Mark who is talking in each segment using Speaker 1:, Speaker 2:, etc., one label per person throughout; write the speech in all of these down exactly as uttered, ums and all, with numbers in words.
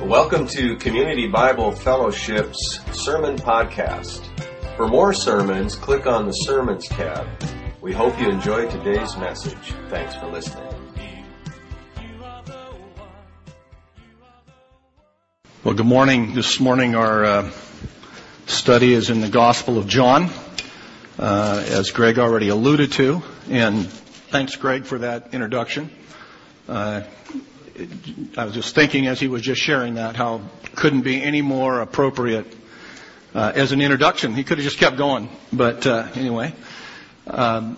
Speaker 1: Welcome to Community Bible Fellowship's Sermon Podcast. For more sermons, click on the Sermons tab. We hope you enjoyed today's message. Thanks for listening.
Speaker 2: Well, good morning. This morning our uh, study is in the Gospel of John, uh, as Greg already alluded to. And thanks, Greg, for that introduction. Uh, I was just thinking as he was just sharing that how couldn't be any more appropriate uh, as an introduction. He could have just kept going. But uh, anyway, um,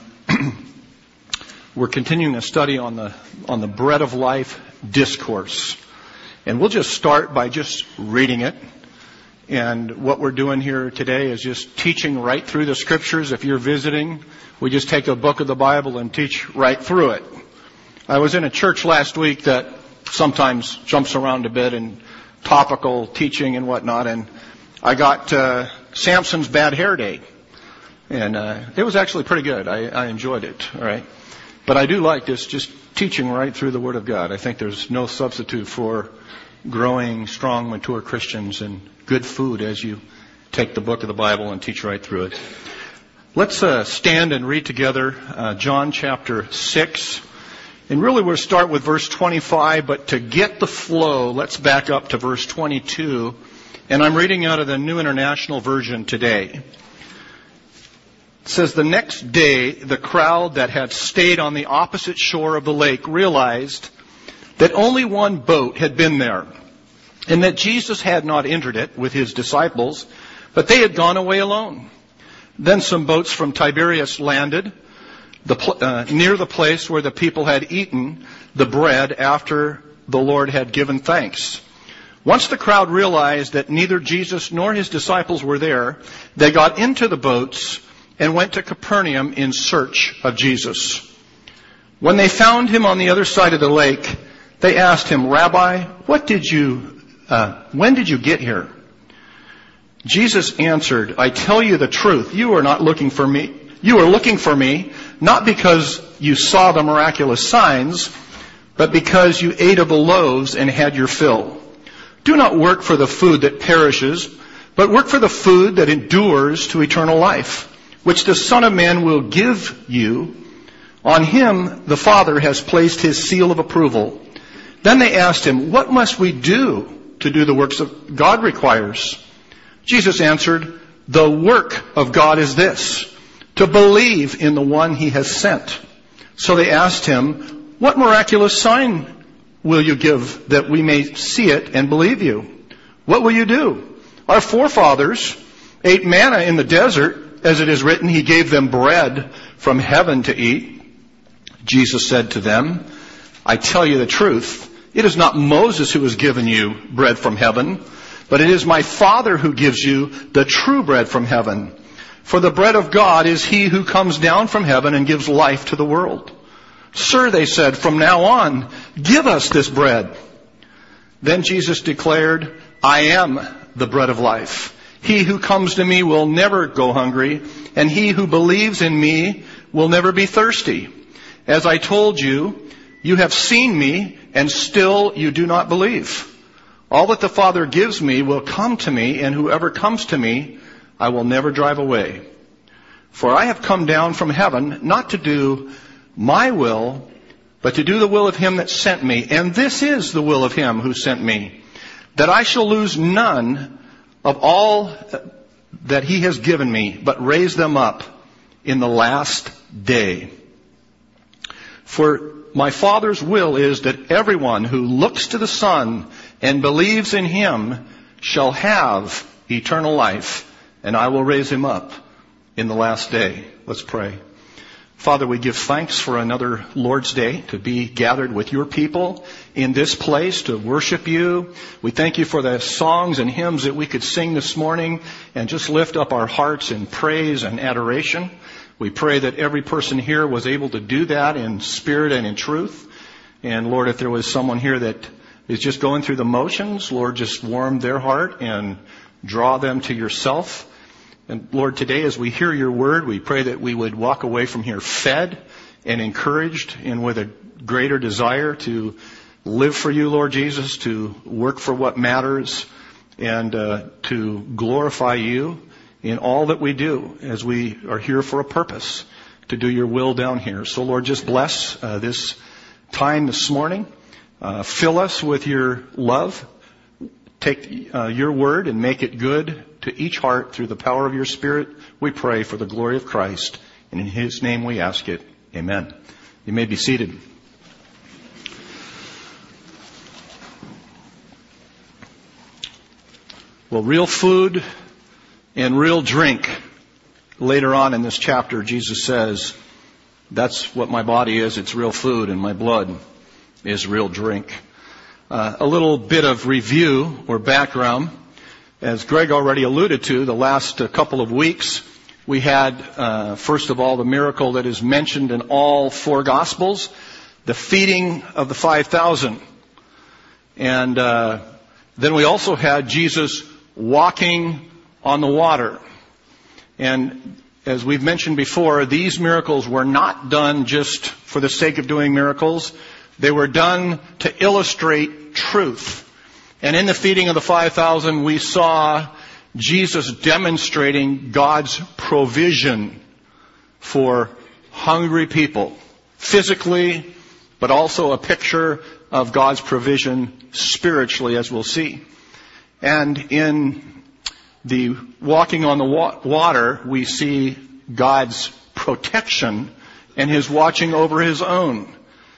Speaker 2: we're continuing a study on the on the Bread of Life discourse. And we'll just start by just reading it. And what we're doing here today is just teaching right through the Scriptures. If you're visiting, we just take a book of the Bible and teach right through it. I was in a church last week that sometimes jumps around a bit in topical teaching and whatnot, and I got uh, Samson's Bad Hair Day. And uh, it was actually pretty good. I, I enjoyed it, all right? But I do like this, just teaching right through the Word of God. I think there's no substitute for growing, strong, mature Christians and good food as you take the book of the Bible and teach right through it. Let's uh, stand and read together uh, John chapter six. And really we'll start with verse twenty-five, but to get the flow, let's back up to verse twenty-two. And I'm reading out of the New International Version today. It says, the next day, the crowd that had stayed on the opposite shore of the lake realized that only one boat had been there, and that Jesus had not entered it with his disciples, but they had gone away alone. Then some boats from Tiberias landed the, uh, near the place where the people had eaten the bread after the Lord had given thanks. Once the crowd realized that neither Jesus nor his disciples were there, they got into the boats and went to Capernaum in search of Jesus. When they found him on the other side of the lake, they asked him, Rabbi, what did you, uh, when did you get here? Jesus answered, I tell you the truth, you are not looking for me. You are looking for me, not because you saw the miraculous signs, but because you ate of the loaves and had your fill. Do not work for the food that perishes, but work for the food that endures to eternal life, which the Son of Man will give you. On him the Father has placed his seal of approval. Then they asked him, what must we do to do the works of God requires? Jesus answered, the work of God is this, to believe in the one he has sent. So they asked him, what miraculous sign will you give that we may see it and believe you? What will you do? Our forefathers ate manna in the desert, as it is written, he gave them bread from heaven to eat. Jesus said to them, I tell you the truth, it is not Moses who has given you bread from heaven, but it is my Father who gives you the true bread from heaven. For the bread of God is he who comes down from heaven and gives life to the world. Sir, they said, from now on, give us this bread. Then Jesus declared, I am the bread of life. He who comes to me will never go hungry, and he who believes in me will never be thirsty. As I told you, you have seen me, and still you do not believe. All that the Father gives me will come to me, and whoever comes to me, I will never drive away. For I have come down from heaven, not to do my will, but to do the will of him that sent me. And this is the will of him who sent me, that I shall lose none of all that he has given me, but raise them up in the last day. For my Father's will is that everyone who looks to the Son and believes in him shall have eternal life, and I will raise him up in the last day. Let's pray. Father, we give thanks for another Lord's Day to be gathered with your people in this place to worship you. We thank you for the songs and hymns that we could sing this morning and just lift up our hearts in praise and adoration. We pray that every person here was able to do that in spirit and in truth. And Lord, if there was someone here that is just going through the motions, Lord, just warm their heart and draw them to yourself. And Lord, today as we hear your word, we pray that we would walk away from here fed and encouraged and with a greater desire to live for you, Lord Jesus, to work for what matters, and uh, to glorify you in all that we do, as we are here for a purpose, to do your will down here. So, Lord, just bless uh, this time this morning. Uh, fill us with your love. Take uh, your word and make it good to each heart through the power of your Spirit. We pray for the glory of Christ, and in his name we ask it. Amen. You may be seated. Well, real food and real drink. Later on in this chapter, Jesus says, that's what my body is. It's real food, and my blood is real drink. Uh, a little bit of review or background. As Greg already alluded to, the last uh, couple of weeks, we had, uh, first of all, the miracle that is mentioned in all four Gospels, the feeding of the five thousand. And uh, then we also had Jesus walking on the water. And as we've mentioned before, these miracles were not done just for the sake of doing miracles. They were done to illustrate truth. And in the feeding of the five thousand, we saw Jesus demonstrating God's provision for hungry people, physically, but also a picture of God's provision spiritually, as we'll see. And in the walking on the wa- water, we see God's protection and his watching over his own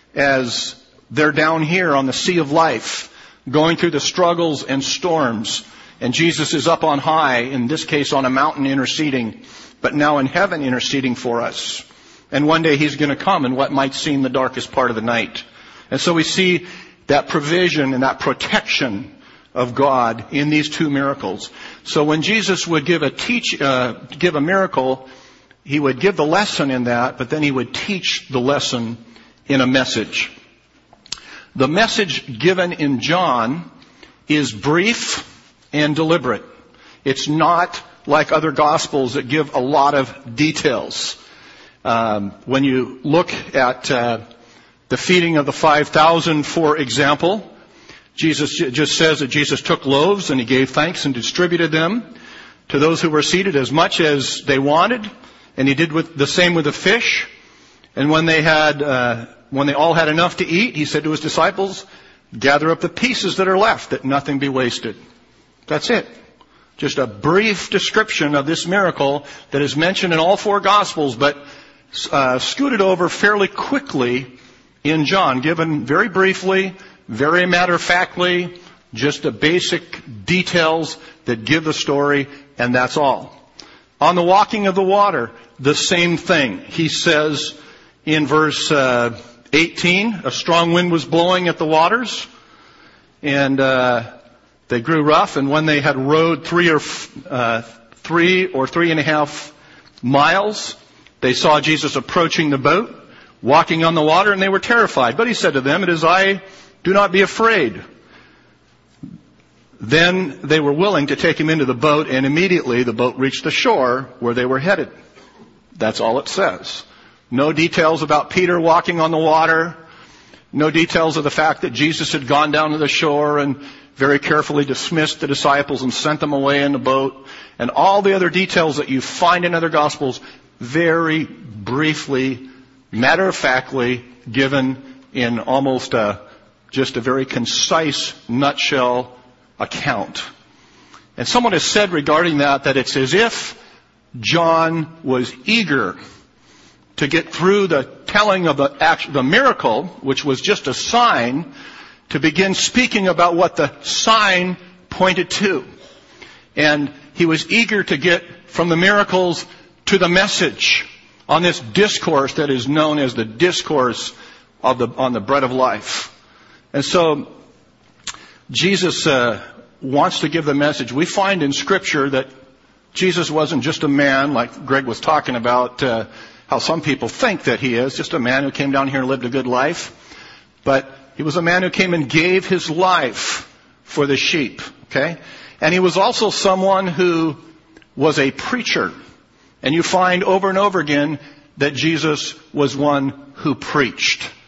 Speaker 2: as they're down here on the sea of life, going through the struggles and storms. And Jesus is up on high, in this case on a mountain interceding, but now in heaven interceding for us. And one day he's going to come in what might seem the darkest part of the night. And so we see that provision and that protection of God in these two miracles. So when Jesus would give a teach, uh, give a miracle, he would give the lesson in that, but then he would teach the lesson in a message. The message given in John is brief and deliberate. It's not like other Gospels that give a lot of details. Um, when you look at uh, the feeding of the five thousand, for example, Jesus just says that Jesus took loaves and he gave thanks and distributed them to those who were seated as much as they wanted. And he did with the same with the fish. And when they had, uh, when they all had enough to eat, he said to his disciples, gather up the pieces that are left, that nothing be wasted. That's it. Just a brief description of this miracle that is mentioned in all four Gospels, but uh, scooted over fairly quickly in John, given very briefly, very matter-of-factly, just the basic details that give the story, and that's all. On the walking of the water, the same thing. He says in verse uh, eighteen, a strong wind was blowing at the waters, and uh, they grew rough, and when they had rowed three or uh, three or three and a half miles, they saw Jesus approaching the boat, walking on the water, and they were terrified. But he said to them, it is I, do not be afraid. Then they were willing to take him into the boat, and immediately the boat reached the shore where they were headed. That's all it says. No details about Peter walking on the water. No details of the fact that Jesus had gone down to the shore and very carefully dismissed the disciples and sent them away in the boat. And all the other details that you find in other Gospels, very briefly, matter-of-factly given in almost a, just a very concise nutshell account. And someone has said regarding that that it's as if John was eager to get through the telling of the, act, the miracle, which was just a sign, to begin speaking about what the sign pointed to. And he was eager to get from the miracles to the message on this discourse that is known as the discourse of the, on the bread of life. And so Jesus uh, wants to give the message. We find in Scripture that Jesus wasn't just a man, like Greg was talking about, uh, how some people think that he is, just a man who came down here and lived a good life. But he was a man who came and gave his life for the sheep, okay? And he was also someone who was a preacher. And you find over and over again that Jesus was one who preached.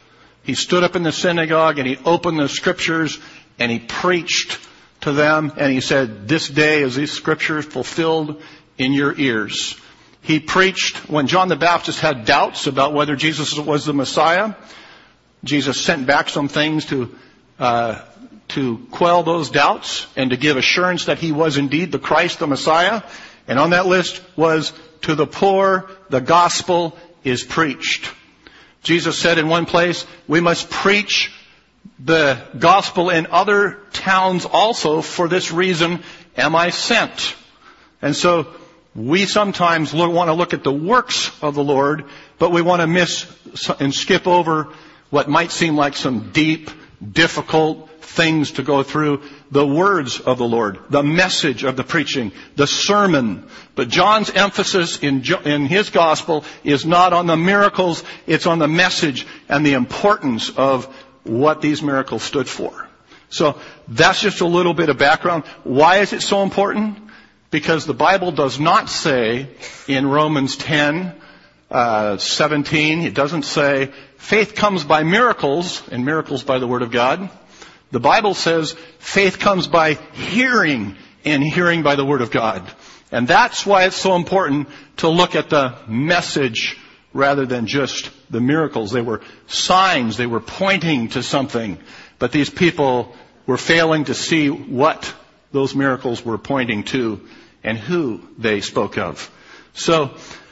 Speaker 2: He stood up in the synagogue and he opened the scriptures and he preached to them, and he said, this day is these scriptures fulfilled in your ears. He preached when John the Baptist had doubts about whether Jesus was the Messiah. Jesus sent back some things to uh, to quell those doubts and to give assurance that he was indeed the Christ, the Messiah. And on that list was, to the poor, the gospel is preached. Jesus said in one place, we must preach the gospel in other towns also. For this reason am I sent. And so we sometimes look, want to look at the works of the Lord, but we want to miss and skip over what might seem like some deep, difficult things to go through. The words of the Lord, the message of the preaching, the sermon. But John's emphasis in, in his gospel is not on the miracles, it's on the message and the importance of what these miracles stood for. So that's just a little bit of background. Why is it so important? Because the Bible does not say in Romans ten, uh, seventeen, it doesn't say faith comes by miracles, and miracles by the Word of God. The Bible says faith comes by hearing, and hearing by the Word of God. And that's why it's so important to look at the message rather than just the miracles. They were signs. They were pointing to something. But these people were failing to see what those miracles were pointing to and who they spoke of. So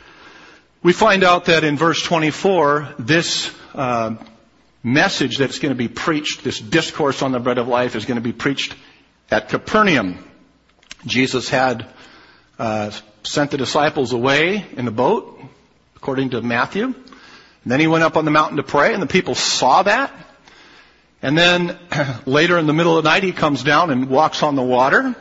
Speaker 2: we find out that in verse twenty-four, this uh, message that's going to be preached, this discourse on the bread of life, is going to be preached at Capernaum. Jesus had uh, sent the disciples away in the boat, according to Matthew. And then he went up on the mountain to pray, and the people saw that. And then later in the middle of the night, he comes down and walks on the water.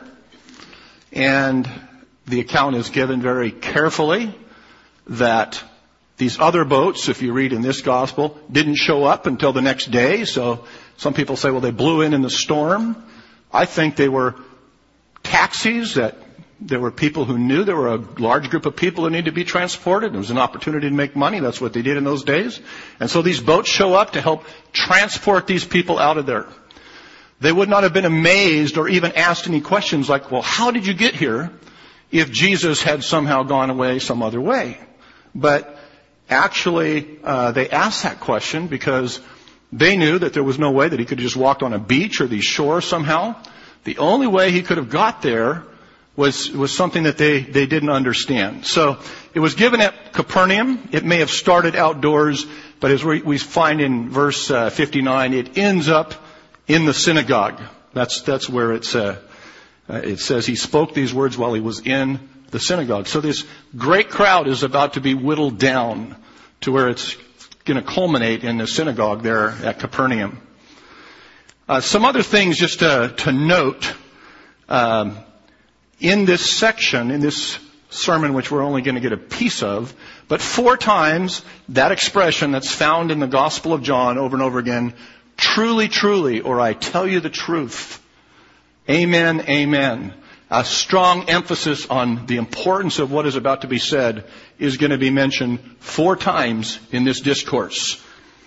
Speaker 2: And the account is given very carefully that these other boats, if you read in this gospel, didn't show up until the next day. So some people say, well, they blew in in the storm. I think they were taxis that there were people who knew there were a large group of people that needed to be transported. There was an opportunity to make money. That's what they did in those days. And so these boats show up to help transport these people out of there. They would not have been amazed or even asked any questions like, well, how did you get here if Jesus had somehow gone away some other way? But actually, uh, they asked that question because they knew that there was no way that he could have just walked on a beach or these shores somehow. The only way he could have got there was was something that they, they didn't understand. So it was given at Capernaum. It may have started outdoors, but as we, we find in verse uh, fifty-nine, it ends up in the synagogue. That's that's where it's uh, uh, it says he spoke these words while he was in the synagogue. So this great crowd is about to be whittled down to where it's going to culminate in the synagogue there at Capernaum. Uh, some other things just to, to note. Um, In this section, in this sermon, which we're only going to get a piece of, but four times that expression that's found in the Gospel of John over and over again, truly, truly, or I tell you the truth. Amen, amen. A strong emphasis on the importance of what is about to be said is going to be mentioned four times in this discourse.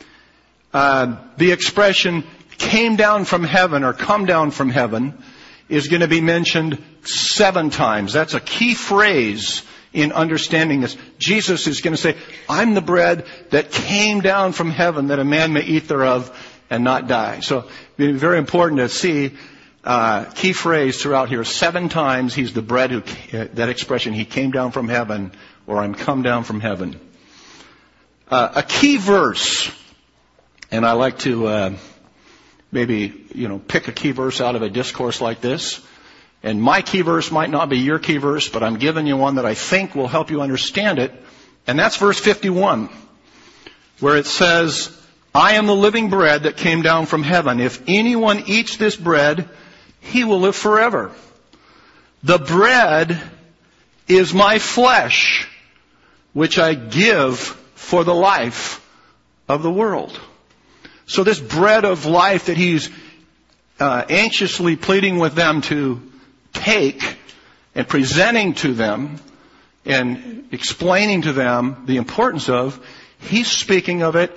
Speaker 2: Uh, the expression came down from heaven or come down from heaven is going to be mentioned seven times. That's a key phrase in understanding this. Jesus is going to say, I'm the bread that came down from heaven that a man may eat thereof and not die. So it's very important to see uh key phrase throughout here. Seven times he's the bread who, uh, that expression, he came down from heaven, or I'm come down from heaven. Uh, a key verse, and I like to uh maybe, you know, pick a key verse out of a discourse like this. And my key verse might not be your key verse, but I'm giving you one that I think will help you understand it. And that's verse fifty-one, where it says, I am the living bread that came down from heaven. If anyone eats this bread, he will live forever. The bread is my flesh, which I give for the life of the world. So this bread of life that he's uh, anxiously pleading with them to take and presenting to them and explaining to them the importance of, he's speaking of it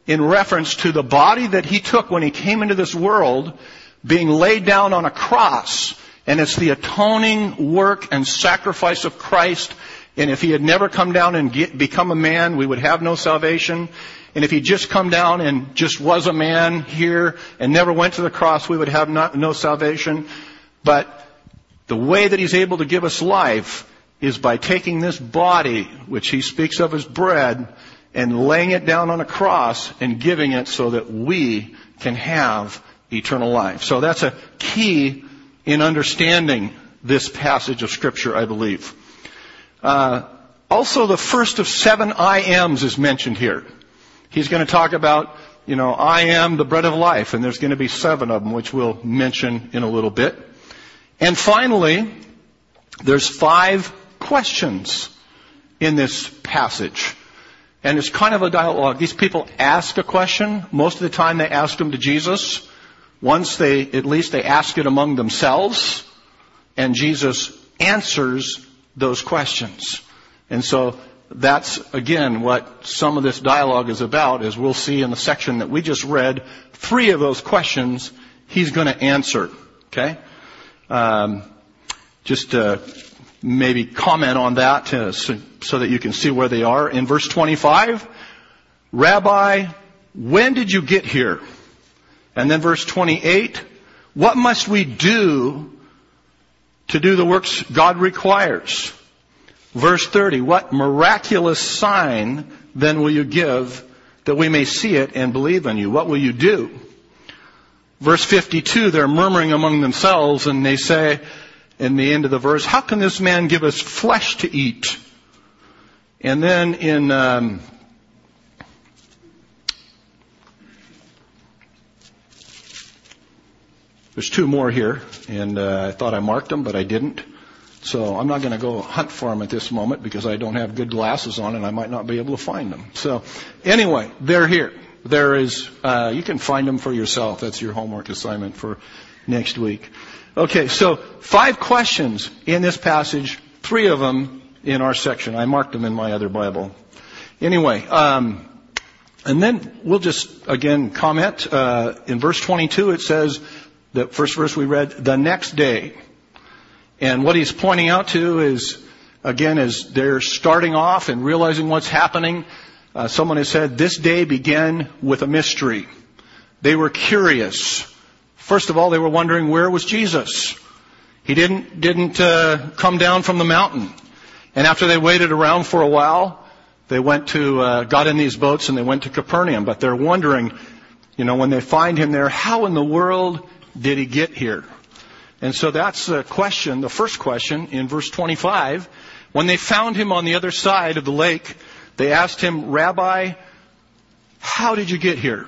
Speaker 2: in reference to the body that he took when he came into this world being laid down on a cross. And it's the atoning work and sacrifice of Christ. And if he had never come down and get, become a man, we would have no salvation. And if he just come down and just was a man here and never went to the cross, we would have not, no salvation. But the way that he's able to give us life is by taking this body, which he speaks of as bread, and laying it down on a cross and giving it so that we can have eternal life. So that's a key in understanding this passage of Scripture, I believe. Uh, also, the first of seven I ams is mentioned here. He's going to talk about, you know, I am the bread of life, and there's going to be seven of them, which we'll mention in a little bit. And finally, there's five questions in this passage. And it's kind of a dialogue. These people ask a question. Most of the time they ask them to Jesus. Once they, at least they ask it among themselves. And Jesus answers those questions. And so that's, again, what some of this dialogue is about, as we'll see in the section that we just read. Three of those questions he's going to answer. Okay? Um, just uh, maybe comment on that to, so, so that you can see where they are. In verse twenty-five, Rabbi, when did you get here? And then verse twenty-eight, what must we do to do the works God requires? Verse thirty, what miraculous sign then will you give that we may see it and believe in you? What will you do? Verse fifty-two, they're murmuring among themselves and they say in the end of the verse, how can this man give us flesh to eat? And then in um, there's two more here, and uh, I thought I marked them, but I didn't. So I'm not going to go hunt for them at this moment because I don't have good glasses on and I might not be able to find them. So anyway, they're here. There is, uh, you can find them for yourself. That's your homework assignment for next week. Okay, so five questions in this passage, three of them in our section. I marked them in my other Bible. Anyway, um, and then we'll just, again, comment. Uh, in verse twenty-two, it says, the first verse we read, the next day. And what he's pointing out to is, again, as they're starting off and realizing what's happening, uh, someone has said, this day began with a mystery. They were curious. First of all, they were wondering, where was Jesus? He didn't, didn't uh, come down from the mountain. And after they waited around for a while, they went to, uh, got in these boats and they went to Capernaum. But they're wondering, you know, when they find him there, how in the world did he get here? And so that's the question, the first question in verse twenty-five. When they found him on the other side of the lake, they asked him, Rabbi, how did you get here?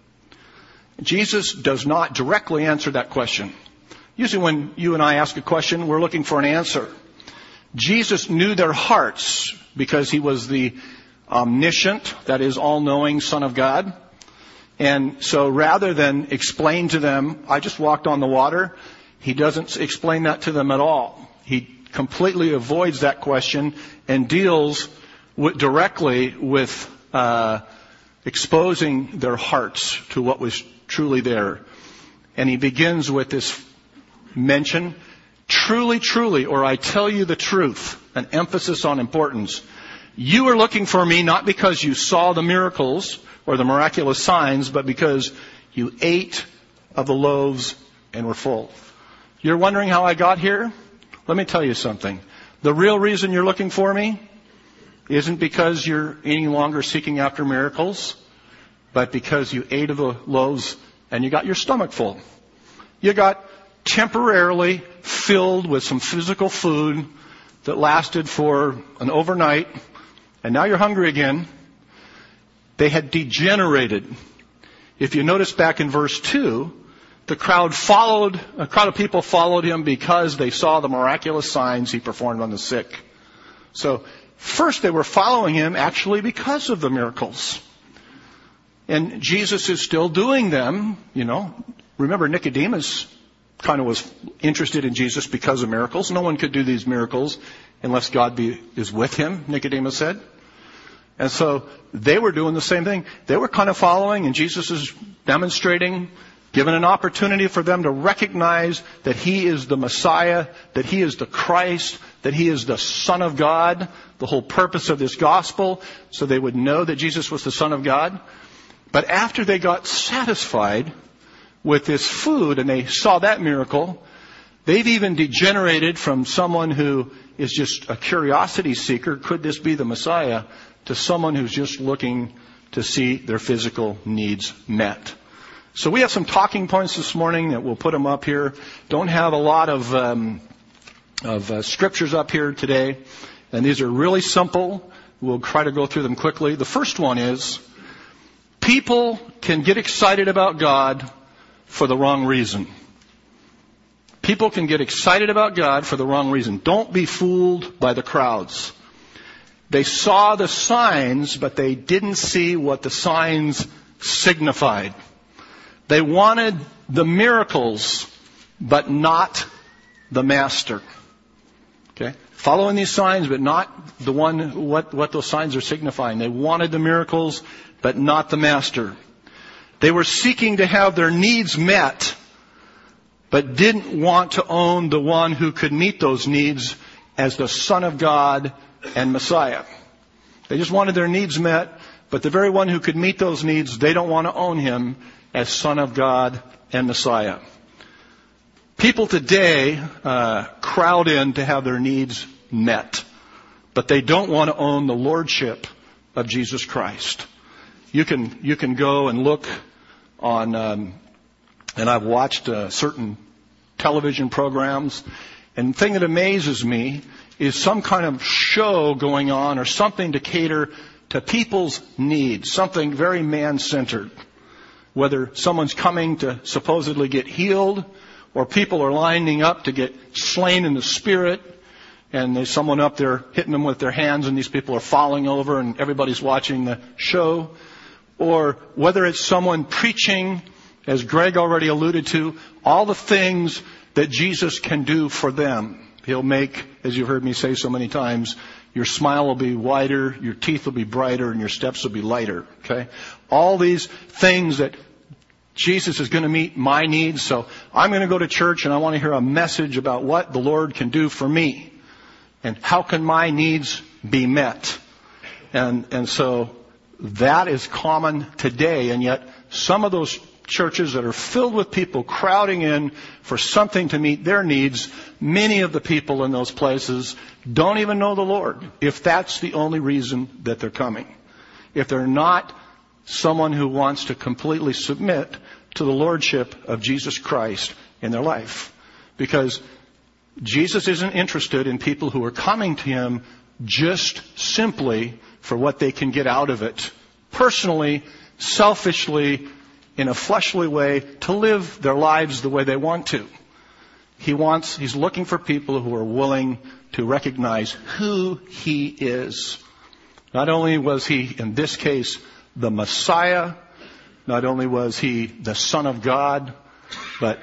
Speaker 2: Jesus does not directly answer that question. Usually when you and I ask a question, we're looking for an answer. Jesus knew their hearts because he was the omniscient, that is, all-knowing Son of God. And so rather than explain to them, I just walked on the water, he doesn't explain that to them at all. He completely avoids that question and deals with, directly with uh, exposing their hearts to what was truly there. And he begins with this mention, truly, truly, or I tell you the truth, an emphasis on importance. You are looking for me not because you saw the miracles or the miraculous signs, but because you ate of the loaves and were full. You're wondering how I got here? Let me tell you something. The real reason you're looking for me isn't because you're any longer seeking after miracles, but because you ate of the loaves and you got your stomach full. You got temporarily filled with some physical food that lasted for an overnight, and now you're hungry again. They had degenerated. If you notice back in verse two, the crowd followed, a crowd of people followed him because they saw the miraculous signs he performed on the sick. So first they were following him actually because of the miracles. And Jesus is still doing them, you know. Remember, Nicodemus kind of was interested in Jesus because of miracles. No one could do these miracles unless God be, is with him, Nicodemus said. And so they were doing the same thing. They were kind of following, and Jesus is demonstrating, giving an opportunity for them to recognize that He is the Messiah, that He is the Christ, that He is the Son of God, the whole purpose of this gospel, so they would know that Jesus was the Son of God. But after they got satisfied with this food and they saw that miracle, they've even degenerated from someone who is just a curiosity seeker, could this be the Messiah, to someone who's just looking to see their physical needs met. So we have some talking points this morning that we'll put them up here. Don't have a lot of um, of uh, scriptures up here today, and these are really simple. We'll try to go through them quickly. The first one is, people can get excited about God for the wrong reason. People can get excited about God for the wrong reason. Don't be fooled by the crowds. They saw the signs, but they didn't see what the signs signified. They wanted the miracles, but not the master. Okay? Following these signs, but not the one, what, what those signs are signifying. They wanted the miracles, but not the master. They were seeking to have their needs met, but didn't want to own the one who could meet those needs as the Son of God and Messiah. They just wanted their needs met, but the very one who could meet those needs, they don't want to own Him as Son of God and Messiah. People today uh, crowd in to have their needs met, but they don't want to own the lordship of Jesus Christ. You can you can go and look on, um, and I've watched uh, certain television programs, and the thing that amazes me is some kind of show going on or something to cater to people's needs, something very man-centered. Whether someone's coming to supposedly get healed, or people are lining up to get slain in the spirit, and there's someone up there hitting them with their hands, and these people are falling over, and everybody's watching the show. Or whether it's someone preaching, as Greg already alluded to, all the things that Jesus can do for them. He'll make, as you've heard me say so many times, your smile will be wider, your teeth will be brighter, and your steps will be lighter. Okay? All these things that Jesus is going to meet my needs, so I'm going to go to church and I want to hear a message about what the Lord can do for me. And how can my needs be met? And, and so that is common today, and yet some of those churches that are filled with people crowding in for something to meet their needs, many of the people in those places don't even know the Lord, if that's the only reason that they're coming. If they're not someone who wants to completely submit to the lordship of Jesus Christ in their life. Because Jesus isn't interested in people who are coming to Him just simply for what they can get out of it, personally, selfishly, in a fleshly way, to live their lives the way they want to. He wants, He's looking for people who are willing to recognize who He is. Not only was He, in this case, the Messiah, not only was He the Son of God, but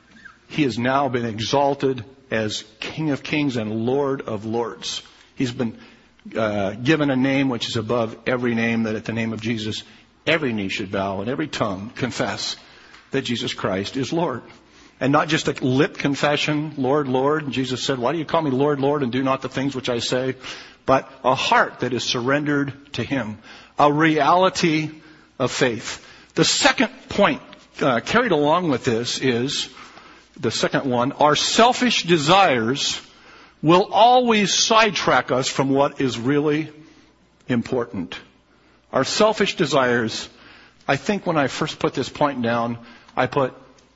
Speaker 2: He has now been exalted as King of Kings and Lord of Lords. He's been uh, given a name which is above every name, that at the name of Jesus every knee should bow and every tongue confess that Jesus Christ is Lord. And not just a lip confession, Lord, Lord. Jesus said, why do you call me Lord, Lord, and do not the things which I say? But a heart that is surrendered to Him. A reality of faith. The second point uh, carried along with this is, the second one, our selfish desires will always sidetrack us from what is really important. Our selfish desires, I think when I first put this point down, I put,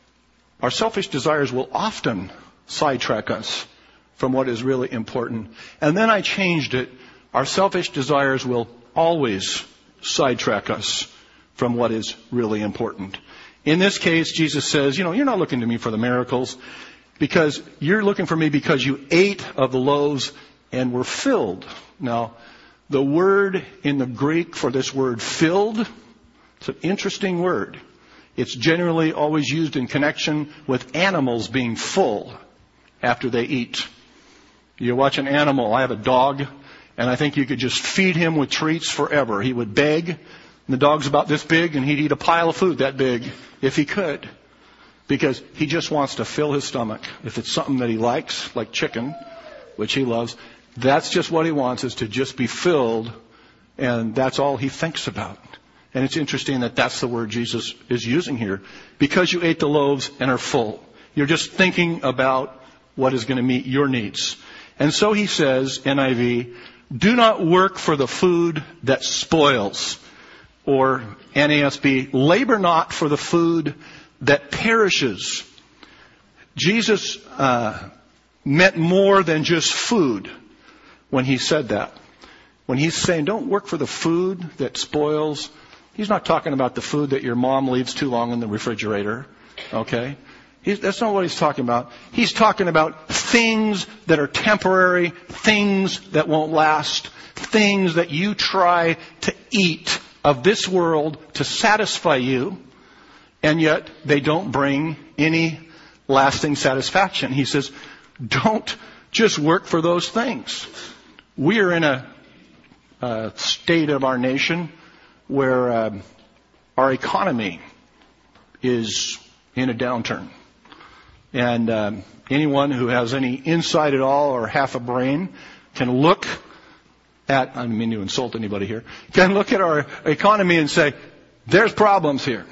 Speaker 2: our selfish desires will often sidetrack us from what is really important. And then I changed it, our selfish desires will always sidetrack us from what is really important. In this case, Jesus says, you know, you're not looking to me for the miracles, because you're looking for me because you ate of the loaves and were filled. Now, the word in the Greek for this word filled, it's an interesting word. It's generally always used in connection with animals being full after they eat. You watch an animal, I have a dog, And I think you could just feed him with treats forever. He would beg, and the dog's about this big, and he'd eat a pile of food that big if he could. Because he just wants to fill his stomach. If it's something that he likes, like chicken, which he loves, that's just what he wants, is to just be filled, and that's all he thinks about. And it's interesting that that's the word Jesus is using here. Because you ate the loaves and are full. You're just thinking about what is going to meet your needs. And so he says, N I V, do not work for the food that spoils. Or N A S B, labor not for the food that perishes. Jesus uh, meant more than just food when he said that. When he's saying don't work for the food that spoils, he's not talking about the food that your mom leaves too long in the refrigerator. Okay? He's, that's not what he's talking about. He's talking about things that are temporary, things that won't last, things that you try to eat of this world to satisfy you, and yet they don't bring any lasting satisfaction. He says, don't just work for those things. We are in a, a state of our nation where uh, our economy is in a downturn. And um, anyone who has any insight at all or half a brain can look at, I don't mean to insult anybody here, can look at our economy and say, there's problems here.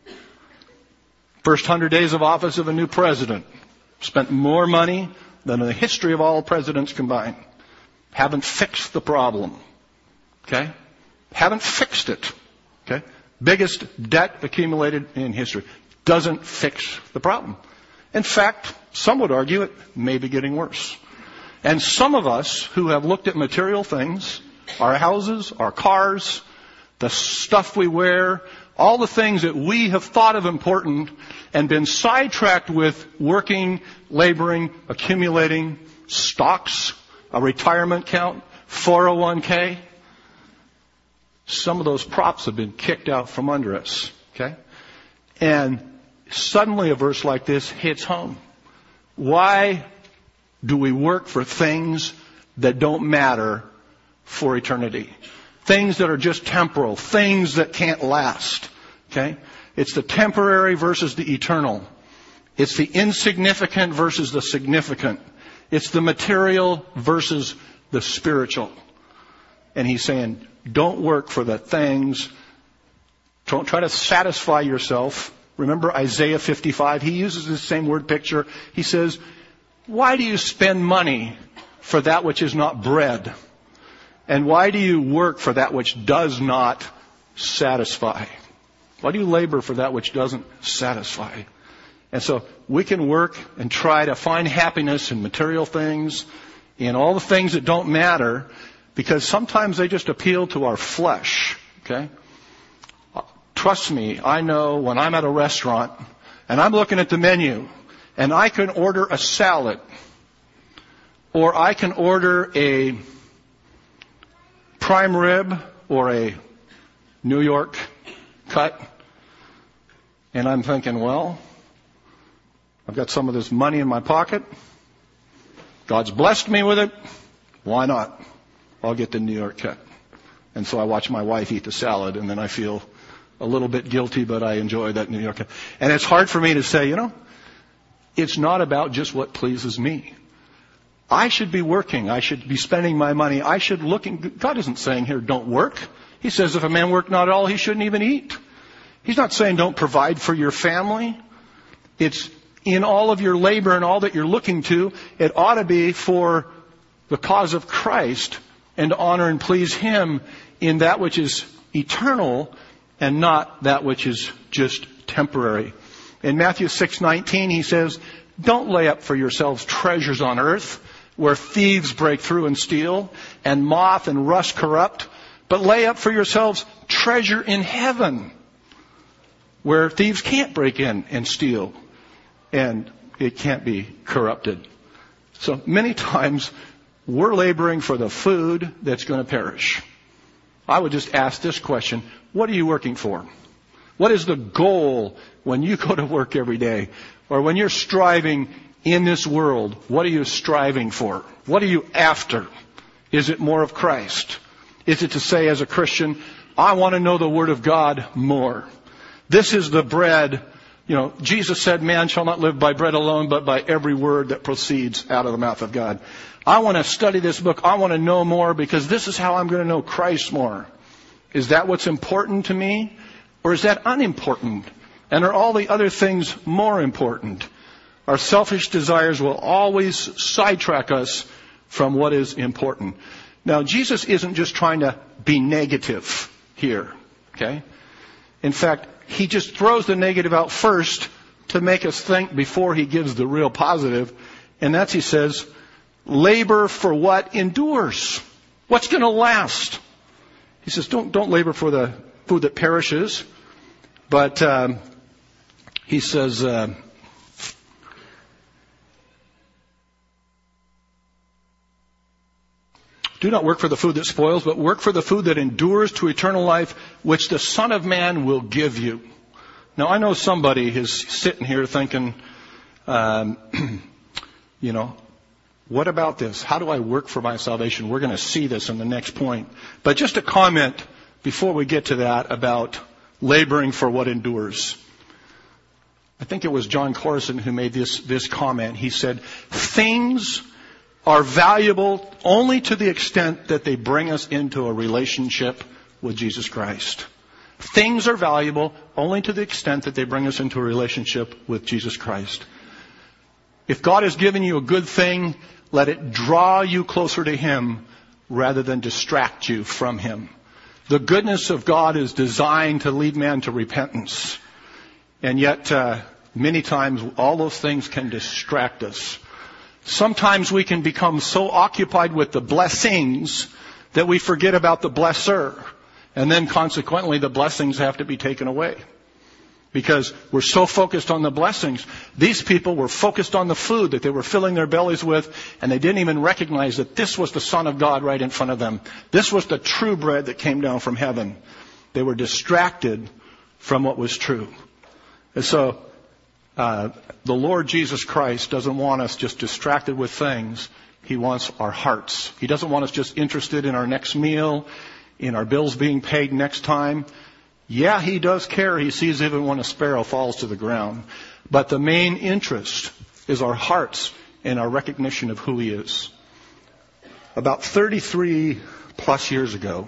Speaker 2: First hundred days of office of a new president. Spent more money than in the history of all presidents combined. Haven't fixed the problem. Okay? Haven't fixed it. Okay? Biggest debt accumulated in history. Doesn't fix the problem. In fact, some would argue it may be getting worse. And some of us who have looked at material things, our houses, our cars, the stuff we wear, all the things that we have thought of important and been sidetracked with working, laboring, accumulating, stocks, a retirement account, four oh one k. Some of those props have been kicked out from under us. Okay? And suddenly a verse like this hits home. Why do we work for things that don't matter for eternity? Things that are just temporal. Things that can't last. Okay? It's the temporary versus the eternal. It's the insignificant versus the significant. It's the material versus the spiritual. And he's saying, don't work for the things. Don't try to satisfy yourself. Remember Isaiah fifty-five? He uses the same word picture. He says, why do you spend money for that which is not bread? And why do you work for that which does not satisfy? Why do you labor for that which doesn't satisfy? And so we can work and try to find happiness in material things, in all the things that don't matter, because sometimes they just appeal to our flesh. Okay? Trust me, I know when I'm at a restaurant and I'm looking at the menu and I can order a salad or I can order a prime rib or a New York cut, and I'm thinking, well, I've got some of this money in my pocket. God's blessed me with it. Why not? I'll get the New York cut. And so I watch my wife eat the salad, and then I feel a little bit guilty, but I enjoy that New York cut. And it's hard for me to say, you know, it's not about just what pleases me. I should be working. I should be spending my money. I should looking. God isn't saying here, don't work. He says if a man work not at all, he shouldn't even eat. He's not saying don't provide for your family. It's in all of your labor and all that you're looking to, it ought to be for the cause of Christ and to honor and please Him in that which is eternal and not that which is just temporary. In Matthew six nineteen, he says, don't lay up for yourselves treasures on earth where thieves break through and steal and moth and rust corrupt, but lay up for yourselves treasure in heaven where thieves can't break in and steal and it can't be corrupted. So many times we're laboring for the food that's going to perish. I would just ask this question, what are you working for? What is the goal when you go to work every day? Or when you're striving in this world, what are you striving for? What are you after? Is it more of Christ? Is it to say as a Christian, I want to know the Word of God more? This is the bread. You know, Jesus said, man shall not live by bread alone, but by every word that proceeds out of the mouth of God. I want to study this book. I want to know more because this is how I'm going to know Christ more. Is that what's important to me? Or is that unimportant? And are all the other things more important? Our selfish desires will always sidetrack us from what is important. Now, Jesus isn't just trying to be negative here, okay? In fact, he just throws the negative out first to make us think before he gives the real positive. And that's, he says, labor for what endures. What's going to last? He says, don't, don't labor for the food that perishes. But um, he says, uh, do not work for the food that spoils, but work for the food that endures to eternal life, which the Son of Man will give you. Now, I know somebody is sitting here thinking, um, you know, what about this? How do I work for my salvation? We're going to see this in the next point. But just a comment before we get to that about laboring for what endures. I think it was John Corson who made this, this comment. He said, things are valuable only to the extent that they bring us into a relationship with Jesus Christ. Things are valuable only to the extent that they bring us into a relationship with Jesus Christ. If God has given you a good thing, let it draw you closer to Him rather than distract you from Him. The goodness of God is designed to lead man to repentance. And yet, uh, many times, all those things can distract us. Sometimes we can become so occupied with the blessings that we forget about the blesser. And then consequently, the blessings have to be taken away. Because we're so focused on the blessings. These people were focused on the food that they were filling their bellies with, and they didn't even recognize that this was the Son of God right in front of them. This was the true bread that came down from heaven. They were distracted from what was true. And so, uh, the Lord Jesus Christ doesn't want us just distracted with things. He wants our hearts. He doesn't want us just interested in our next meal, in our bills being paid next time. Yeah, He does care. He sees even when a sparrow falls to the ground. But the main interest is our hearts and our recognition of who He is. About thirty-three plus years ago,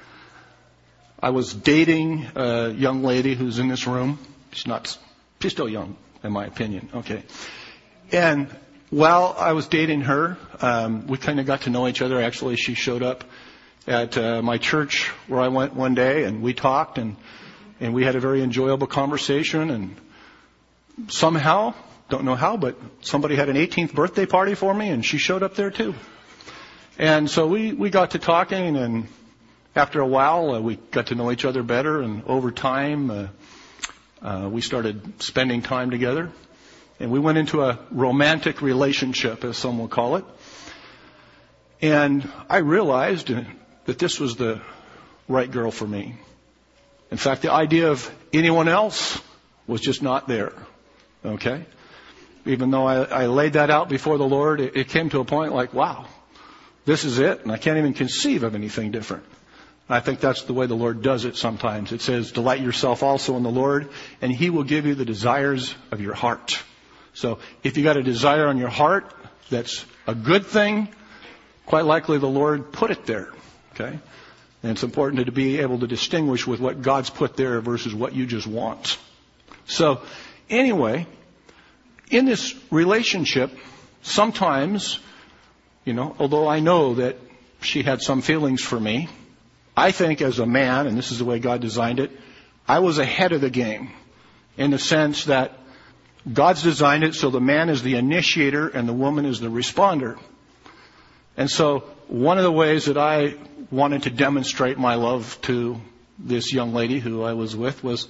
Speaker 2: I was dating a young lady who's in this room. She's not, she's still young, in my opinion. Okay. And while I was dating her, um, we kind of got to know each other. Actually, she showed up at uh, my church where I went one day, and we talked, and and we had a very enjoyable conversation. And somehow, don't know how, but somebody had an eighteenth birthday party for me, and she showed up there too. And so we we got to talking, and after a while, uh, we got to know each other better, and over time, uh, uh, we started spending time together, and we went into a romantic relationship, as some will call it. And I realized that this was the right girl for me. In fact, the idea of anyone else was just not there. Okay? Even though I, I laid that out before the Lord, it, it came to a point like, wow, this is it, and I can't even conceive of anything different. I think that's the way the Lord does it sometimes. It says, delight yourself also in the Lord, and He will give you the desires of your heart. So if you got a desire on your heart that's a good thing, quite likely the Lord put it there. Okay? And it's important to be able to distinguish with what God's put there versus what you just want. So, anyway, in this relationship, sometimes, you know, although I know that she had some feelings for me, I think as a man, and this is the way God designed it, I was ahead of the game in the sense that God's designed it so the man is the initiator and the woman is the responder. And so one of the ways that I wanted to demonstrate my love to this young lady who I was with was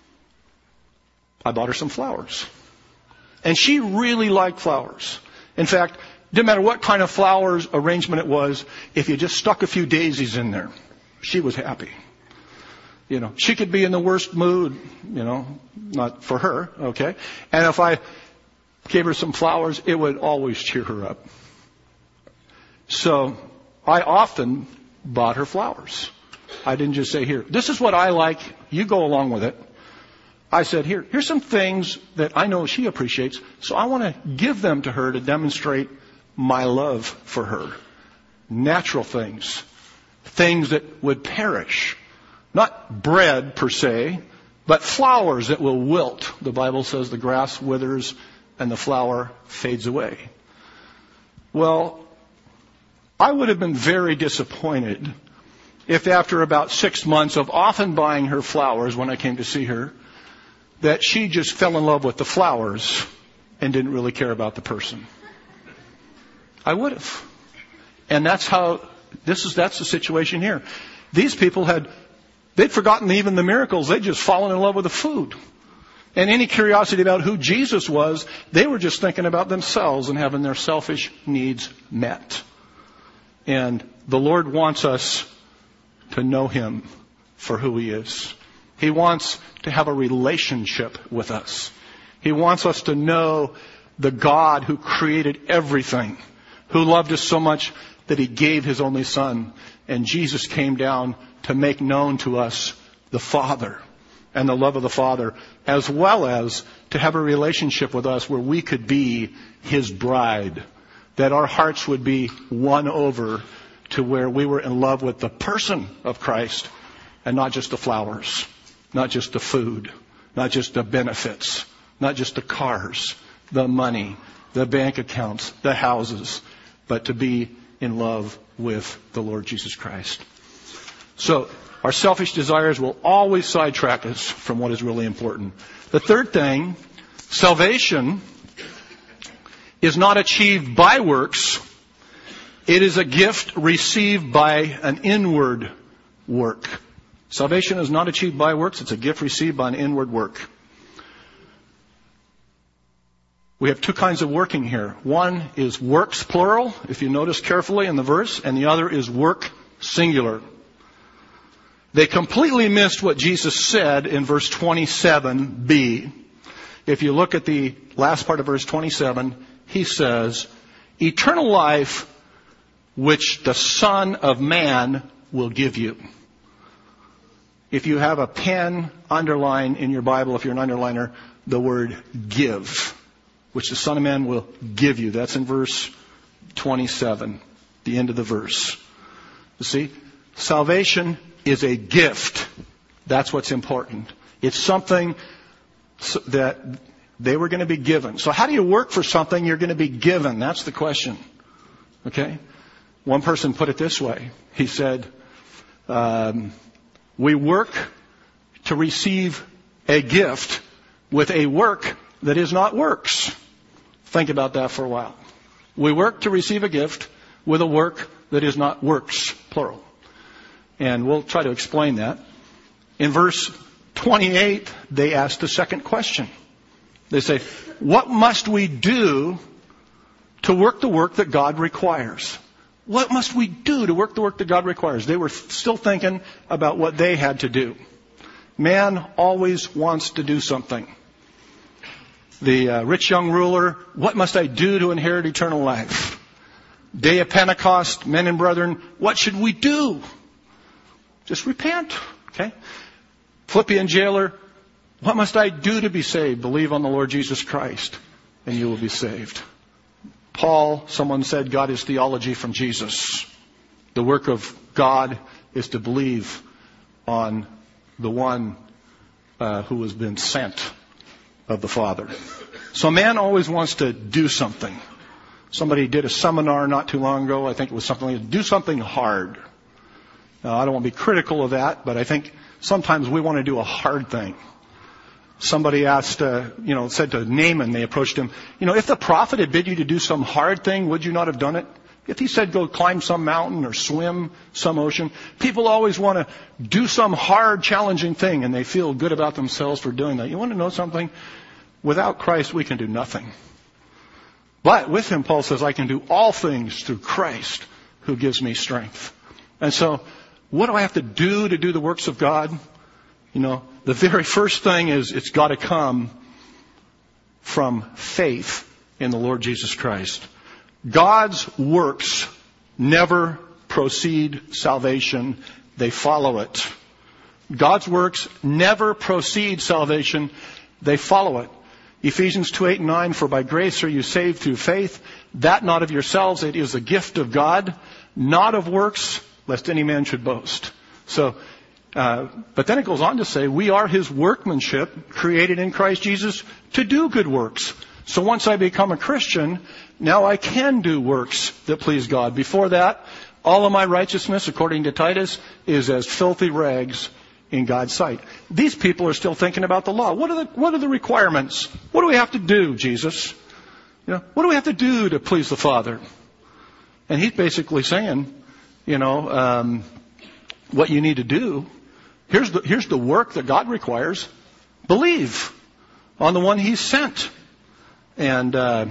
Speaker 2: I bought her some flowers. And she really liked flowers. In fact, didn't matter what kind of flowers arrangement it was, if you just stuck a few daisies in there, she was happy. You know, she could be in the worst mood, you know, not for her, okay? And if I gave her some flowers, it would always cheer her up. So I often bought her flowers. I didn't just say, here, this is what I like, you go along with it. I said, here, here's some things that I know she appreciates, so I want to give them to her to demonstrate my love for her. Natural things. Things that would perish. Not bread per se, but flowers that will wilt. The Bible says the grass withers and the flower fades away. Well, I would have been very disappointed if after about six months of often buying her flowers when I came to see her, that she just fell in love with the flowers and didn't really care about the person. I would have. And that's how, this is, that's the situation here. These people had, they'd forgotten even the miracles. They'd just fallen in love with the food. And any curiosity about who Jesus was, they were just thinking about themselves and having their selfish needs met. And the Lord wants us to know Him for who He is. He wants to have a relationship with us. He wants us to know the God who created everything, who loved us so much that He gave His only Son. And Jesus came down to make known to us the Father and the love of the Father, as well as to have a relationship with us where we could be His bride, that our hearts would be won over to where we were in love with the person of Christ and not just the flowers, not just the food, not just the benefits, not just the cars, the money, the bank accounts, the houses, but to be in love with the Lord Jesus Christ. So, our selfish desires will always sidetrack us from what is really important. The third thing, salvation is not achieved by works. It is a gift received by an inward work. Salvation is not achieved by works. It's a gift received by an inward work. We have two kinds of working here. One is works, plural, if you notice carefully in the verse, and the other is work, singular. They completely missed what Jesus said in verse twenty-seven b. If you look at the last part of verse twenty-seven, He says, eternal life which the Son of Man will give you. If you have a pen, underline in your Bible, if you're an underliner, the word give, which the Son of Man will give you. That's in verse twenty-seven, the end of the verse. You see, salvation is a gift. That's what's important. It's something that they were going to be given. So how do you work for something you're going to be given? That's the question. Okay? One person put it this way. He said, um, we work to receive a gift with a work that is not works. Think about that for a while. We work to receive a gift with a work that is not works, plural. And we'll try to explain that. In verse twenty-eight, they ask the second question. They say, what must we do to work the work that God requires? What must we do to work the work that God requires? They were still thinking about what they had to do. Man always wants to do something. The uh, rich young ruler, what must I do to inherit eternal life? Day of Pentecost, men and brethren, what should we do? Just repent, okay? Philippian jailer, what must I do to be saved? Believe on the Lord Jesus Christ, and you will be saved. Paul, someone said God is theology from Jesus. The work of God is to believe on the one uh, who has been sent of the Father. So man always wants to do something. Somebody did a seminar not too long ago. I think it was something like, do something hard. Now, I don't want to be critical of that, but I think sometimes we want to do a hard thing. Somebody asked, uh, you know, said to Naaman, they approached him, you know, if the prophet had bid you to do some hard thing, would you not have done it? If he said go climb some mountain or swim some ocean, people always want to do some hard, challenging thing, and they feel good about themselves for doing that. You want to know something? Without Christ, we can do nothing. But with Him, Paul says, I can do all things through Christ who gives me strength. And so, what do I have to do to do the works of God? You know, the very first thing is it's got to come from faith in the Lord Jesus Christ. God's works never precede salvation. They follow it. God's works never precede salvation. They follow it. Ephesians two, eight, and nine, for by grace are you saved through faith, that not of yourselves, it is a gift of God, not of works, lest any man should boast. So, uh, but then it goes on to say, we are his workmanship, created in Christ Jesus to do good works. So once I become a Christian, now I can do works that please God. Before that, all of my righteousness, according to Titus, is as filthy rags in God's sight. These people are still thinking about the law. What are the, what are the requirements? What do we have to do, Jesus? You know, what do we have to do to please the Father? And he's basically saying, you know, um, what you need to do, here's the, here's the work that God requires. Believe on the one he sent. And uh,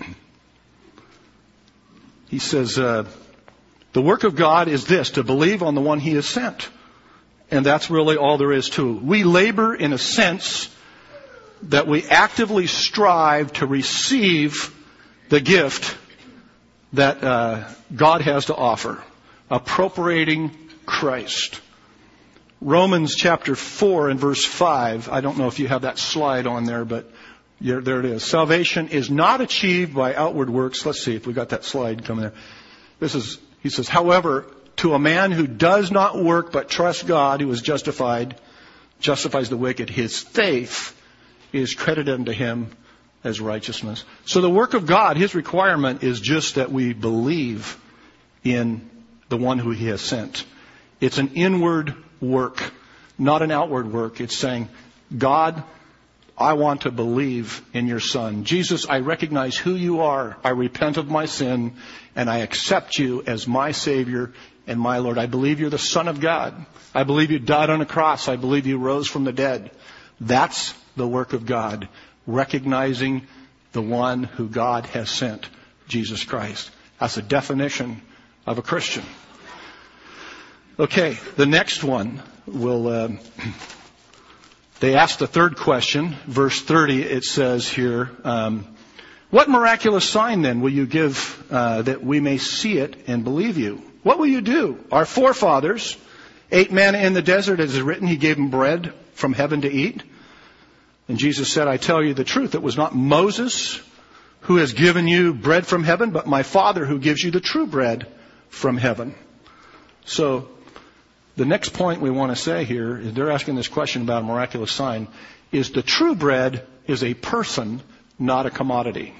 Speaker 2: he says, uh, the work of God is this, to believe on the one he has sent. And that's really all there is to it. We labor in a sense that we actively strive to receive the gift that uh, God has to offer, appropriating Christ. Romans chapter four and verse five, I don't know if you have that slide on there, but yeah, there it is. Salvation is not achieved by outward works. Let's see if we got that slide coming there. This is, he says, however, to a man who does not work but trusts God, who is justified, justifies the wicked, his faith is credited unto him as righteousness. So the work of God, his requirement is just that we believe in the one who he has sent. It's an inward work, not an outward work. It's saying, God, I want to believe in your Son. Jesus, I recognize who you are. I repent of my sin, and I accept you as my Savior and my Lord. I believe you're the Son of God. I believe you died on a cross. I believe you rose from the dead. That's the work of God, recognizing the one who God has sent, Jesus Christ. That's a definition of a Christian. Okay, the next one will... Uh, They asked the third question, verse thirty, it says here, um, what miraculous sign then will you give uh, that we may see it and believe you? What will you do? Our forefathers ate manna in the desert, as is written, he gave them bread from heaven to eat. And Jesus said, I tell you the truth, it was not Moses who has given you bread from heaven, but my Father who gives you the true bread from heaven. So, the next point we want to say here is they're asking this question about a miraculous sign, is the true bread is a person, not a commodity.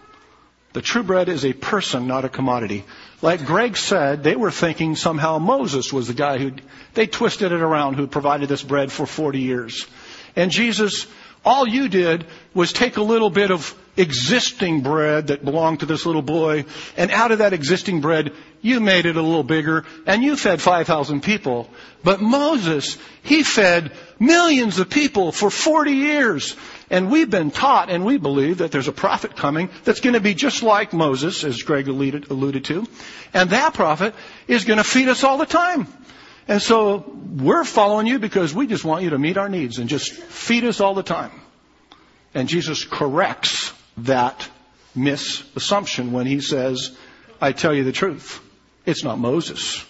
Speaker 2: The true bread is a person, not a commodity. Like Greg said, they were thinking somehow Moses was the guy who, they twisted it around, who provided this bread for forty years. And Jesus, all you did was take a little bit of existing bread that belonged to this little boy, and out of that existing bread, you made it a little bigger, and you fed five thousand people. But Moses, he fed millions of people for forty years. And we've been taught, and we believe that there's a prophet coming that's going to be just like Moses, as Greg alluded, alluded to. And that prophet is going to feed us all the time. And so we're following you because we just want you to meet our needs and just feed us all the time. And Jesus corrects that misassumption when he says, I tell you the truth. It's not Moses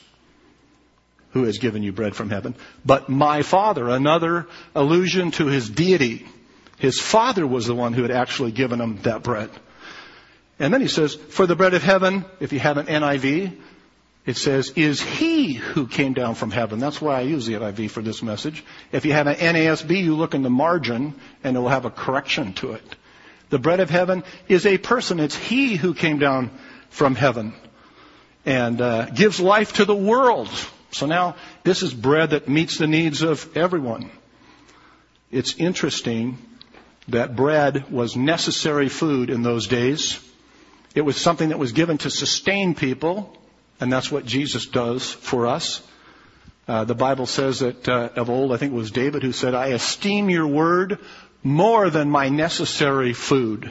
Speaker 2: who has given you bread from heaven, but my Father. Another allusion to his deity. His Father was the one who had actually given him that bread. And then he says, for the bread of heaven, if you have an N I V, it says, is he who came down from heaven. That's why I use the N I V for this message. If you have an N A S B, you look in the margin and it will have a correction to it. The bread of heaven is a person. It's he who came down from heaven and uh, gives life to the world. So now this is bread that meets the needs of everyone. It's interesting that bread was necessary food in those days. It was something that was given to sustain people, and that's what Jesus does for us. Uh, the Bible says that uh, of old, I think it was David who said, I esteem your word more than my necessary food.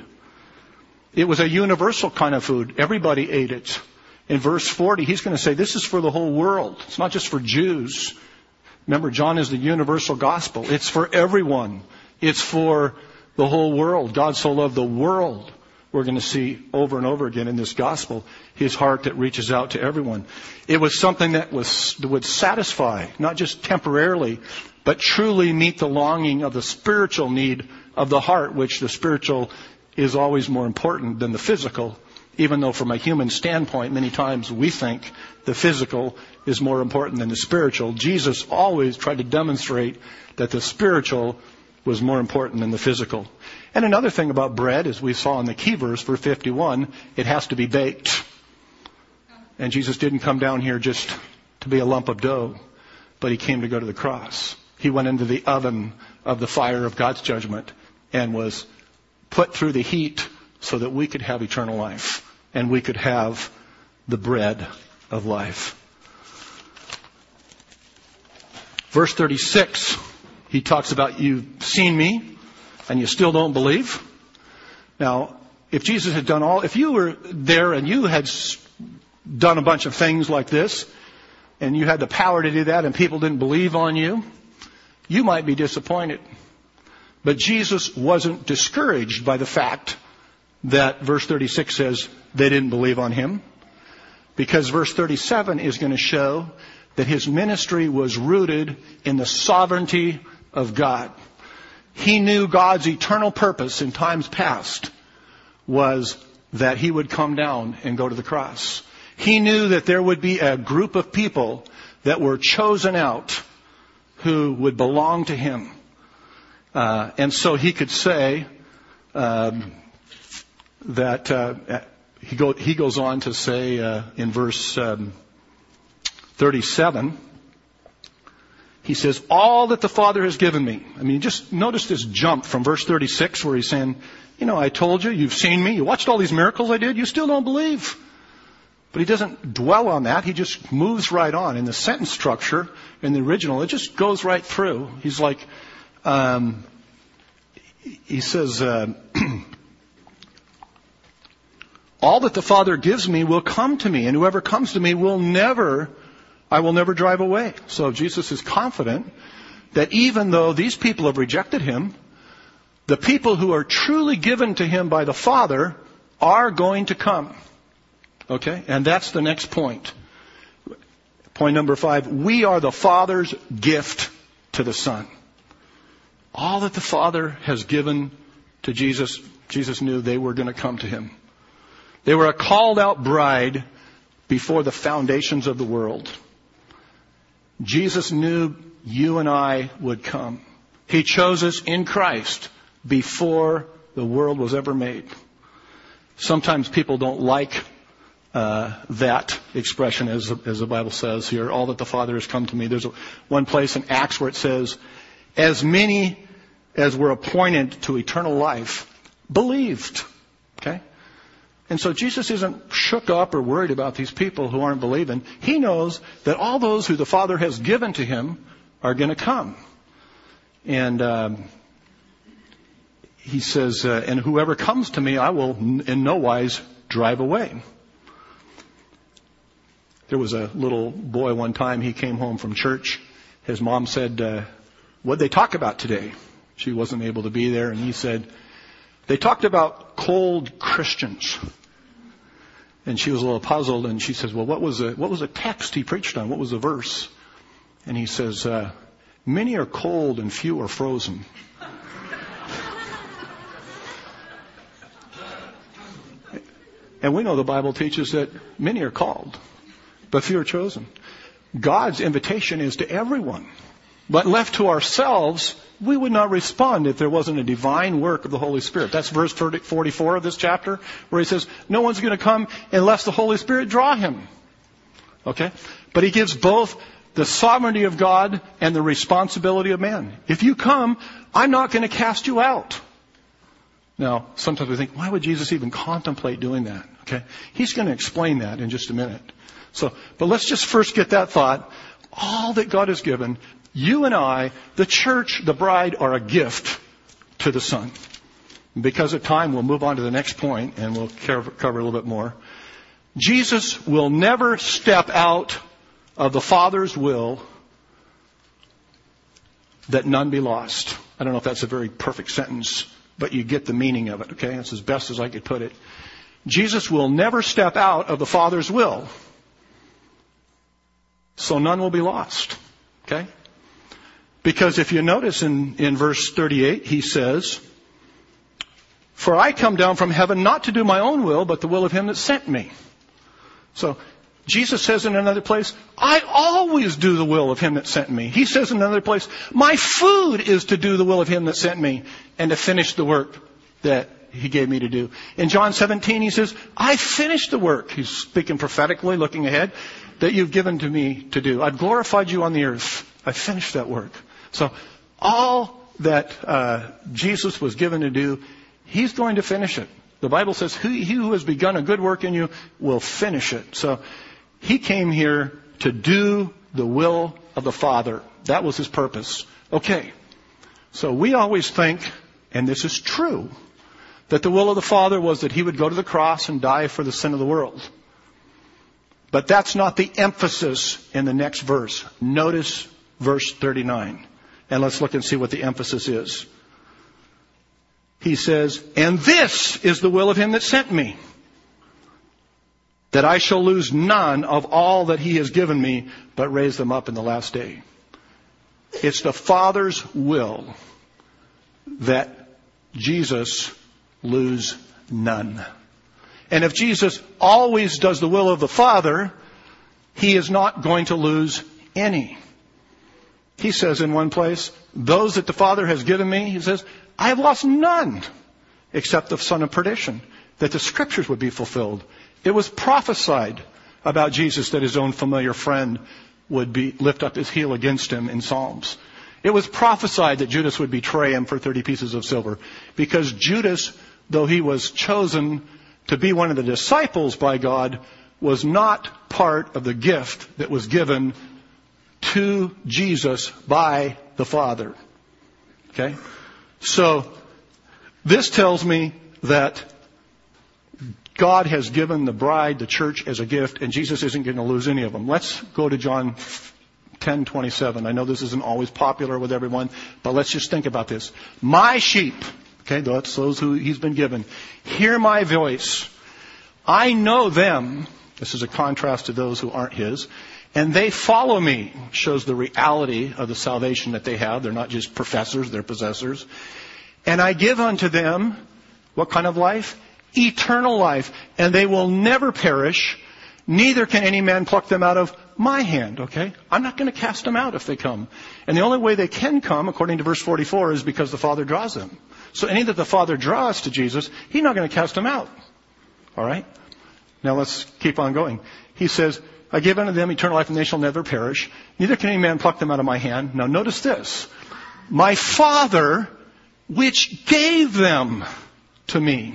Speaker 2: It was a universal kind of food. Everybody ate it. In verse forty, he's going to say, this is for the whole world. It's not just for Jews. Remember, John is the universal gospel. It's for everyone. It's for the whole world. God so loved the world we're going to see over and over again in this gospel, his heart that reaches out to everyone. It was something that was that would satisfy, not just temporarily, but truly meet the longing of the spiritual need of the heart, which the spiritual is always more important than the physical, even though from a human standpoint, many times we think the physical is more important than the spiritual. Jesus always tried to demonstrate that the spiritual was more important than the physical. And another thing about bread, as we saw in the key verse, verse fifty-one, it has to be baked. And Jesus didn't come down here just to be a lump of dough, but he came to go to the cross. He went into the oven of the fire of God's judgment and was put through the heat so that we could have eternal life and we could have the bread of life. Verse thirty-six, he talks about, you've seen me and you still don't believe. Now, if Jesus had done all, if you were there and you had done a bunch of things like this and you had the power to do that and people didn't believe on you, you might be disappointed. But Jesus wasn't discouraged by the fact that verse thirty-six says they didn't believe on him, because verse thirty-seven is going to show that his ministry was rooted in the sovereignty of God. He knew God's eternal purpose in times past was that he would come down and go to the cross. He knew that there would be a group of people that were chosen out who would belong to him. Uh, and so he could say um, that uh, he, go, he goes on to say uh, in verse um, thirty-seven, he says, all that the Father has given me. I mean, just notice this jump from verse thirty-six where he's saying, you know, I told you, you've seen me, you watched all these miracles I did, you still don't believe. But he doesn't dwell on that. He just moves right on. In the sentence structure, in the original, it just goes right through. He's like, um, he says, uh, all that the Father gives me will come to me, and whoever comes to me will never, I will never drive away. So Jesus is confident that even though these people have rejected him, the people who are truly given to him by the Father are going to come. Okay? And that's the next point. Point number five. We are the Father's gift to the Son. All that the Father has given to Jesus, Jesus knew they were going to come to him. They were a called out bride before the foundations of the world. Jesus knew you and I would come. He chose us in Christ before the world was ever made. Sometimes people don't like uh, that expression, as, as the Bible says here, all that the Father has come to me. There's a, one place in Acts where it says, as many as were appointed to eternal life believed. Okay? And so Jesus isn't shook up or worried about these people who aren't believing. He knows that all those who the Father has given to him are going to come. And um, he says, uh, and whoever comes to me, I will in no wise drive away. There was a little boy one time, he came home from church. His mom said, uh, what'd they talk about today? She wasn't able to be there. And he said, they talked about cold Christians. And she was a little puzzled, and she says, well, what was the, what was the text he preached on? What was the verse? And he says, uh, many are cold and few are frozen. And we know the Bible teaches that many are called, but few are chosen. God's invitation is to everyone. But left to ourselves, we would not respond if there wasn't a divine work of the Holy Spirit. That's verse forty-four of this chapter, where he says, no one's going to come unless the Holy Spirit draw him. Okay? But he gives both the sovereignty of God and the responsibility of man. If you come, I'm not going to cast you out. Now, sometimes we think, why would Jesus even contemplate doing that? Okay? He's going to explain that in just a minute. So, but let's just first get that thought. All that God has given, you and I, the church, the bride, are a gift to the Son. Because of time, we'll move on to the next point, and we'll cover a little bit more. Jesus will never step out of the Father's will that none be lost. I don't know if that's a very perfect sentence, but you get the meaning of it, okay? That's as best as I could put it. Jesus will never step out of the Father's will, so none will be lost, okay? Because if you notice in, in verse thirty-eight, he says, "For I come down from heaven not to do my own will, but the will of him that sent me." So Jesus says in another place, "I always do the will of him that sent me." He says in another place, "My food is to do the will of him that sent me and to finish the work that he gave me to do." In John seventeen, he says, "I finished the work." He's speaking prophetically, looking ahead, "that you've given to me to do. I've glorified you on the earth. I finished that work." So all that uh, Jesus was given to do, he's going to finish it. The Bible says, he, he who has begun a good work in you will finish it. So he came here to do the will of the Father. That was his purpose. Okay. So we always think, and this is true, that the will of the Father was that he would go to the cross and die for the sin of the world. But that's not the emphasis in the next verse. Notice verse thirty-nine. And let's look and see what the emphasis is. He says, "And this is the will of him that sent me, that I shall lose none of all that he has given me, but raise them up in the last day." It's the Father's will that Jesus lose none. And if Jesus always does the will of the Father, he is not going to lose any. He says in one place, "Those that the Father has given me," he says, "I have lost none except the son of perdition," that the scriptures would be fulfilled. It was prophesied about Jesus that his own familiar friend would be lift up his heel against him in Psalms. It was prophesied that Judas would betray him for thirty pieces of silver, because Judas, though he was chosen to be one of the disciples by God, was not part of the gift that was given to Jesus by the Father. Okay? So, this tells me that God has given the bride, the church, as a gift, and Jesus isn't going to lose any of them. Let's go to John ten twenty-seven. I know this isn't always popular with everyone, but let's just think about this. "My sheep," okay, that's those who he's been given, "hear my voice. I know them." This is a contrast to those who aren't his. "And they follow me." Shows the reality of the salvation that they have. They're not just professors, they're possessors. "And I give unto them," what kind of life? "Eternal life. And they will never perish, neither can any man pluck them out of my hand." Okay? I'm not going to cast them out if they come. And the only way they can come, according to verse forty-four, is because the Father draws them. So any that the Father draws to Jesus, he's not going to cast them out. All right? Now let's keep on going. He says, "I give unto them eternal life, and they shall never perish. Neither can any man pluck them out of my hand." Now notice this. "My Father, which gave them to me."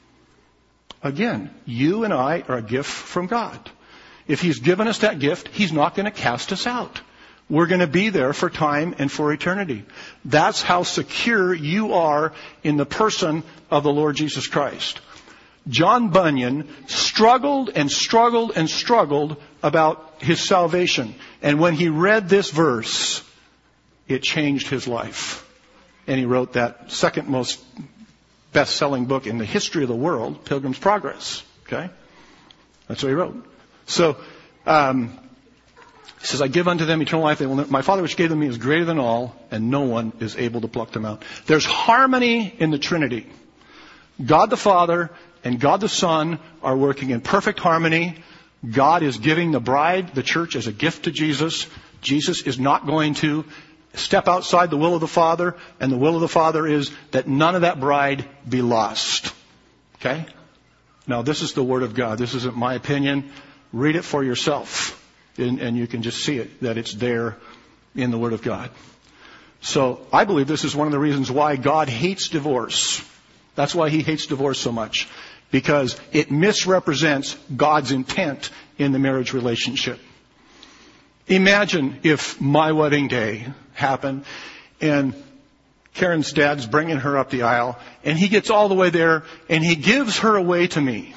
Speaker 2: Again, you and I are a gift from God. If he's given us that gift, he's not going to cast us out. We're going to be there for time and for eternity. That's how secure you are in the person of the Lord Jesus Christ. John Bunyan struggled and struggled and struggled about his salvation. And when he read this verse, it changed his life. And he wrote that second most best-selling book in the history of the world, Pilgrim's Progress. Okay? That's what he wrote. So, um, he says, "I give unto them eternal life. They will, my Father which gave them me is greater than all, and no one is able to pluck them out." There's harmony in the Trinity. God the Father and God the Son are working in perfect harmony. God is giving the bride, the church, as a gift to Jesus. Jesus is not going to step outside the will of the Father, and the will of the Father is that none of that bride be lost. Okay? Now, this is the Word of God. This isn't my opinion. Read it for yourself, and, and you can just see it, that it's there in the Word of God. So, I believe this is one of the reasons why God hates divorce. That's why he hates divorce so much, because it misrepresents God's intent in the marriage relationship. Imagine if my wedding day happened and Karen's dad's bringing her up the aisle and he gets all the way there and he gives her away to me.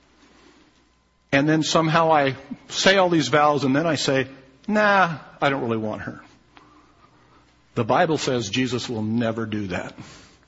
Speaker 2: And then somehow I say all these vows and then I say, "Nah, I don't really want her." The Bible says Jesus will never do that.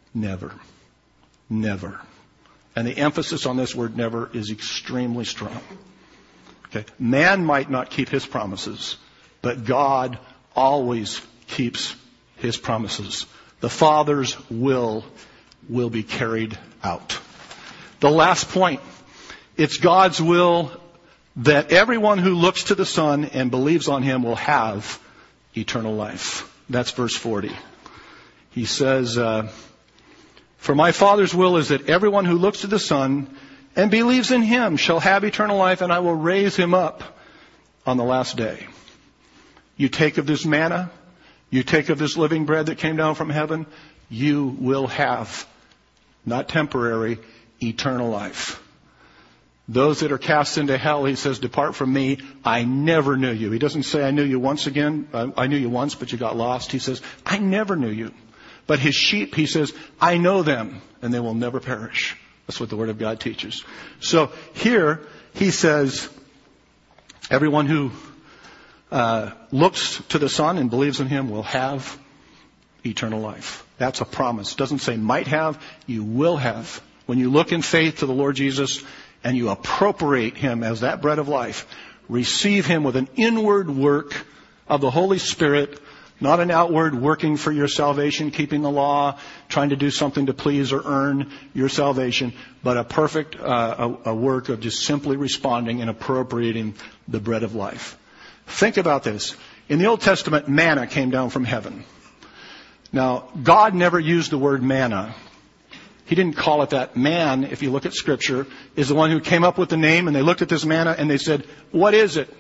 Speaker 2: Never. Never. And the emphasis on this word never is extremely strong. Okay. Man might not keep his promises, but God always keeps his promises. The Father's will will be carried out. The last point. It's God's will that everyone who looks to the Son and believes on him will have eternal life. That's verse forty. He says, uh, for my Father's will is that everyone who looks to the Son and believes in him shall have eternal life, and I will raise him up on the last day. You take of this manna, you take of this living bread that came down from heaven, you will have, not temporary, eternal life. Those that are cast into hell, he says, depart from me, I never knew you. He doesn't say, I knew you once again, I knew you once, but you got lost. He says, I never knew you. But his sheep, he says, I know them, and they will never perish. That's what the Word of God teaches. So here, he says, everyone who uh, looks to the Son and believes in him will have eternal life. That's a promise. It doesn't say might have, you will have. When you look in faith to the Lord Jesus and you appropriate him as that bread of life, receive him with an inward work of the Holy Spirit, not an outward working for your salvation, keeping the law, trying to do something to please or earn your salvation, but a perfect uh, a, a work of just simply responding and appropriating the bread of life. Think about this. In the Old Testament, manna came down from heaven. Now, God never used the word manna. He didn't call it that. Man, if you look at Scripture, is the one who came up with the name, and they looked at this manna and they said, what is it?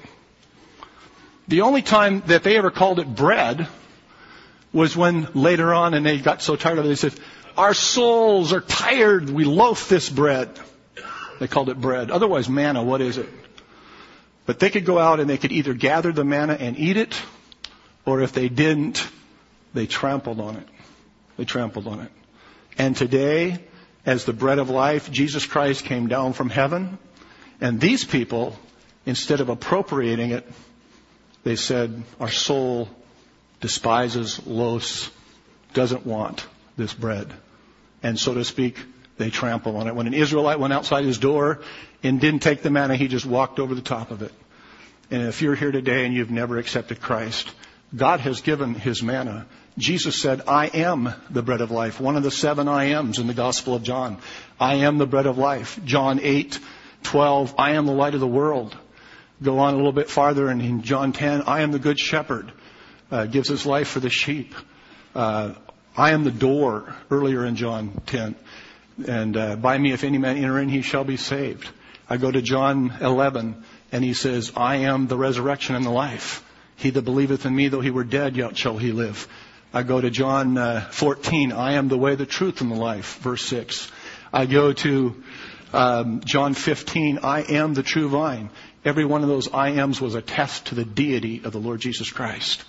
Speaker 2: The only time that they ever called it bread was when later on, and they got so tired of it, they said, our souls are tired, we loaf this bread. They called it bread. Otherwise, manna, what is it? But they could go out and they could either gather the manna and eat it, or if they didn't, they trampled on it. They trampled on it. And today, as the bread of life, Jesus Christ came down from heaven, and these people, instead of appropriating it, they said, our soul despises, loathes, doesn't want this bread. And so to speak, they trample on it. When an Israelite went outside his door and didn't take the manna, he just walked over the top of it. And if you're here today and you've never accepted Christ, God has given his manna. Jesus said, I am the bread of life. One of the seven I ams in the Gospel of John. I am the bread of life. John eight twelve, I am the light of the world. Go on a little bit farther, and in John ten, I am the good shepherd, uh, gives his life for the sheep. Uh, I am the door, earlier in John ten. And uh, by me, if any man enter in, he shall be saved. I go to John eleven, and he says, I am the resurrection and the life. He that believeth in me, though he were dead, yet shall he live. I go to John uh, fourteen, I am the way, the truth, and the life, verse six. I go to um, John fifteen, I am the true vine. Every one of those I ams was a test to the deity of the Lord Jesus Christ.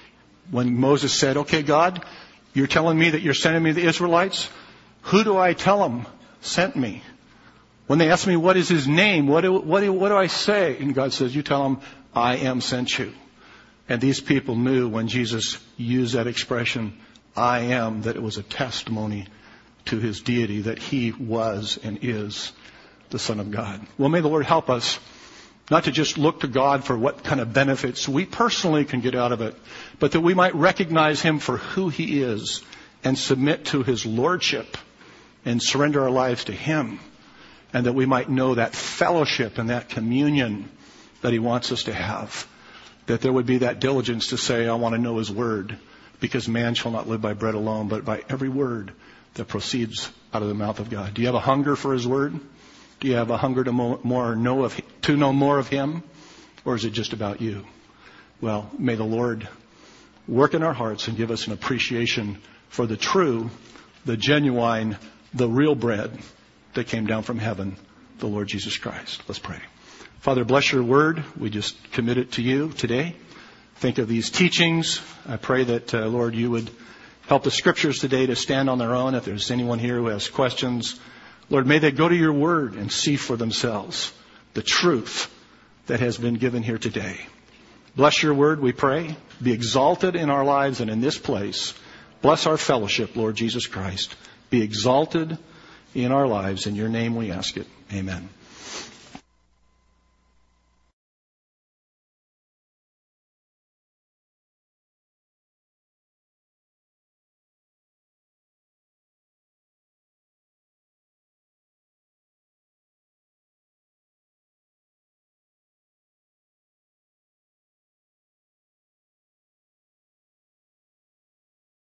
Speaker 2: When Moses said, okay, God, you're telling me that you're sending me the Israelites? Who do I tell them sent me? When they ask me, what is his name? What do, what do, what do I say? And God says, you tell them, I am sent you. And these people knew when Jesus used that expression, I am, that it was a testimony to his deity, that he was and is the Son of God. Well, may the Lord help us not to just look to God for what kind of benefits we personally can get out of it, but that we might recognize him for who he is and submit to his lordship and surrender our lives to him, and that we might know that fellowship and that communion that he wants us to have, that there would be that diligence to say, I want to know his word, because man shall not live by bread alone, but by every word that proceeds out of the mouth of God. Do you have a hunger for his word? Do you have a hunger to more, more know of, to know more of him? Or is it just about you? Well, may the Lord work in our hearts and give us an appreciation for the true, the genuine, the real bread that came down from heaven, the Lord Jesus Christ. Let's pray. Father, bless your word. We just commit it to you today. Think of these teachings. I pray that, uh, Lord, you would help the scriptures today to stand on their own. If there's anyone here who has questions, Lord, may they go to your word and see for themselves the truth that has been given here today. Bless your word, we pray. Be exalted in our lives and in this place. Bless our fellowship, Lord Jesus Christ. be exalted in our lives. In your name we ask it. Amen.